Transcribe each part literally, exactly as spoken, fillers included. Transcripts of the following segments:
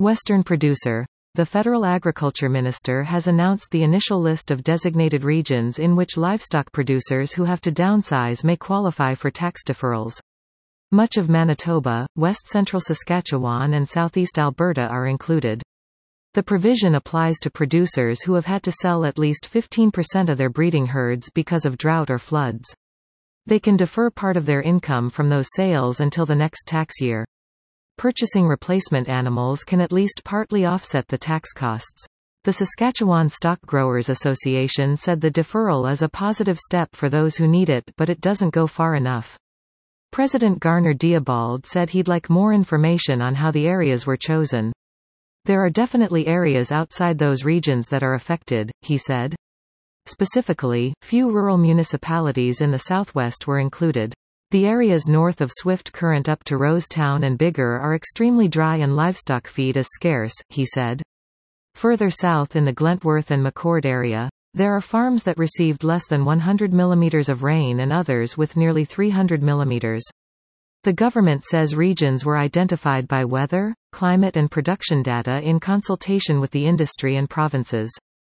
Western producer. The federal agriculture minister has announced the initial list of designated regions in which livestock producers who have to downsize may qualify for tax deferrals. Much of Manitoba, west-central Saskatchewan and southeast Alberta are included. The provision applies to producers who have had to sell at least fifteen percent of their breeding herds because of drought or floods. They can defer part of their income from those sales until the next tax year. Purchasing replacement animals can at least partly offset the tax costs. The Saskatchewan Stock Growers Association said the deferral is a positive step for those who need it, but it doesn't go far enough. President Garner Diabald said he'd like more information on how the areas were chosen. There are definitely areas outside those regions that are affected, he said. Specifically, few rural municipalities in the southwest were included. The areas north of Swift Current up to Rosetown and Biggar are extremely dry and livestock feed is scarce, he said. Further south in the Glentworth and McCord area, there are farms that received less than one hundred millimeters of rain and others with nearly three hundred millimeters. The government says regions were identified by weather, climate and production data in consultation with the industry and provinces.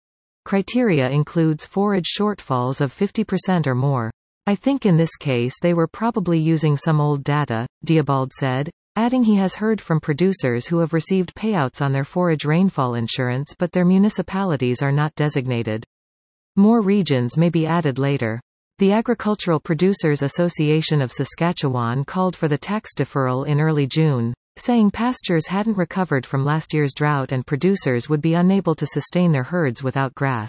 Criteria includes forage shortfalls of fifty percent or more. I think in this case they were probably using some old data, Diabald said, adding he has heard from producers who have received payouts on their forage rainfall insurance but their municipalities are not designated. More regions may be added later. The Agricultural Producers Association of Saskatchewan called for the tax deferral in early June, saying pastures hadn't recovered from last year's drought and producers would be unable to sustain their herds without grass.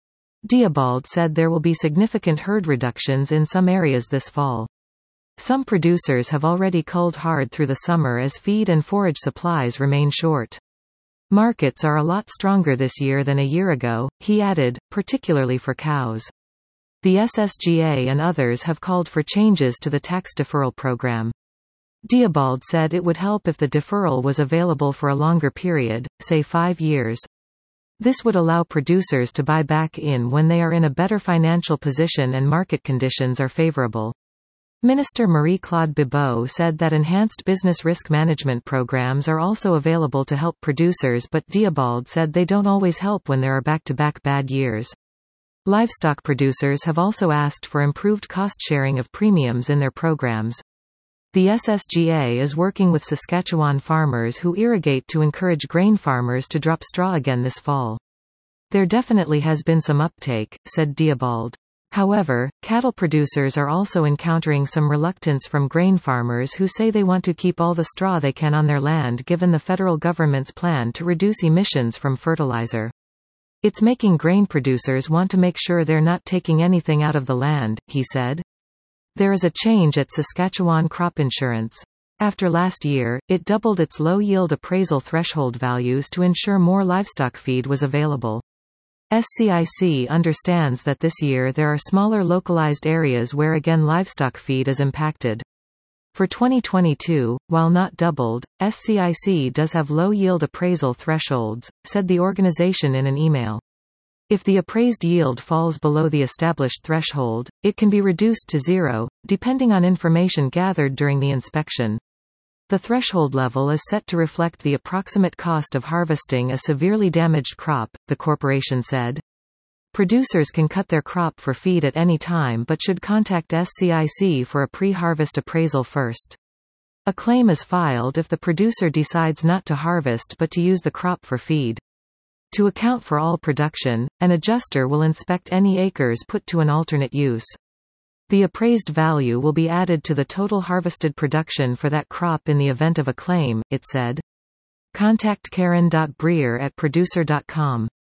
Diabald said there will be significant herd reductions in some areas this fall. Some producers have already culled hard through the summer as feed and forage supplies remain short. Markets are a lot stronger this year than a year ago, he added, particularly for cows. The S S G A and others have called for changes to the tax deferral program. Diabald said it would help if the deferral was available for a longer period, say five years. This would allow producers to buy back in when they are in a better financial position and market conditions are favorable. Minister Marie-Claude Bibeau said that enhanced business risk management programs are also available to help producers, but Diabald said they don't always help when there are back-to-back bad years. Livestock producers have also asked for improved cost-sharing of premiums in their programs. The S S G A is working with Saskatchewan farmers who irrigate to encourage grain farmers to drop straw again this fall. There definitely has been some uptake, said Diabald. However, cattle producers are also encountering some reluctance from grain farmers who say they want to keep all the straw they can on their land given the federal government's plan to reduce emissions from fertilizer. It's making grain producers want to make sure they're not taking anything out of the land, he said. There is a change at Saskatchewan Crop Insurance. After last year, it doubled its low-yield appraisal threshold values to ensure more livestock feed was available. S C I C understands that this year there are smaller localized areas where again livestock feed is impacted. For twenty twenty-two, while not doubled, S C I C does have low-yield appraisal thresholds, said the organization in an email. If the appraised yield falls below the established threshold, it can be reduced to zero, depending on information gathered during the inspection. The threshold level is set to reflect the approximate cost of harvesting a severely damaged crop, the corporation said. Producers can cut their crop for feed at any time but should contact S C I C for a pre-harvest appraisal first. A claim is filed if the producer decides not to harvest but to use the crop for feed. To account for all production, an adjuster will inspect any acres put to an alternate use. The appraised value will be added to the total harvested production for that crop in the event of a claim, it said. Contact Karen dot Breer at producer dot com.